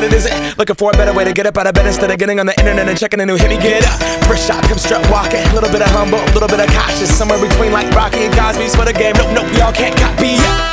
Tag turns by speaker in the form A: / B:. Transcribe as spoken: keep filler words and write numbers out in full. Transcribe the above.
A: what it isn't. Looking for a better way to get up out of bed instead of getting on the internet and checking a new hit. Me get up, first shot, come strut walking. Little bit of humble, little bit of cautious, somewhere between like Rocky and Cosby's for the game. Nope, nope, y'all can't copy.